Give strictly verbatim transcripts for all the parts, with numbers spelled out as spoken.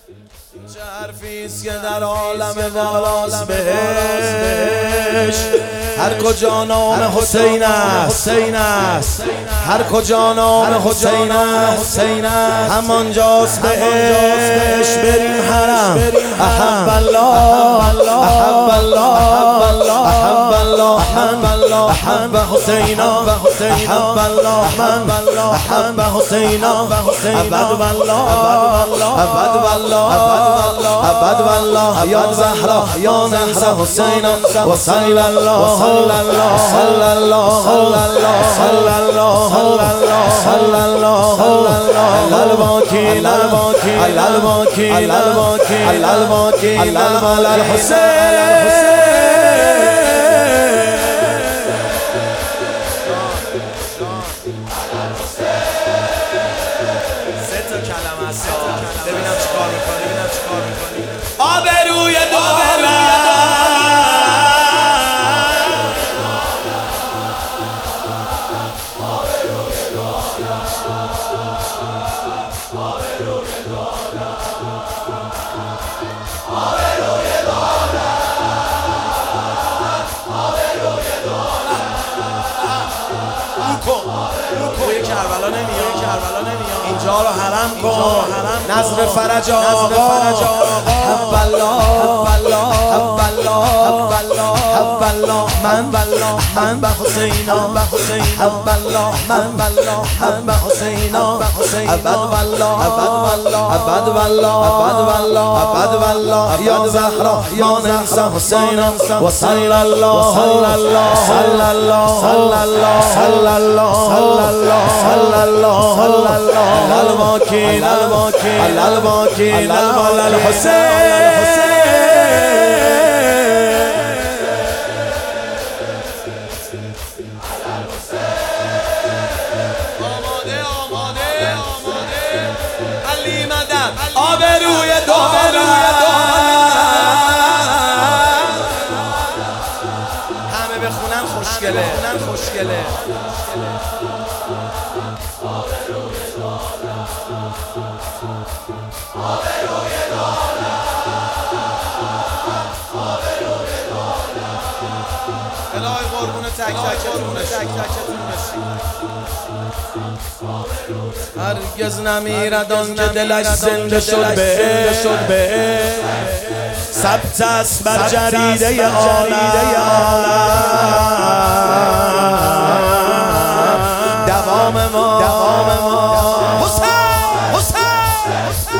چه حرفیست که در عالم والاست بهش، هر کجا نام حسین است هر کجا نام حسین است همانجاست بهش. بریم حرم احب الله احب الله احب الله من احب حسین احب الله من احب حسین ابد والله ابد والله ابد والله یا زهرا یا ننسى حسین و صلی الله صلی الله صلی الله صلی الله صلی الله الباکی الباکی الباکی الباکی الباکی الحسین. ببینم چیکار میکنی ببینم چیکار میکنی. آبروی دولت روی کربلا نمیاد کربلا نمیاد اینجا رو حرم کن نظر فرج آقا حب الله حب الله حب الله حب الله من من به حسین حب الله من حب حسین ابد والله ابد والله ابد والله ابد والله ابد والله یا زهرا یا ننسى حسین و صلی الله صلی الله صلی الله صلی الله صلی الله صلی الله صلی الله الباکی الباکی الباکی الحسین. آماده آماده آماده علی مدد آبروی دولت همه بخونن خوشگله خوشگله. الهی قربون تک تکتون تک تکتون هرگز نمیرد آن که دلش زنده شد به ثبت است بر جریده عالم دوام ما حسین حسین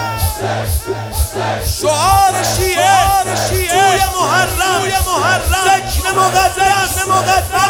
شعار شیعه توی محرم ذکر مقدس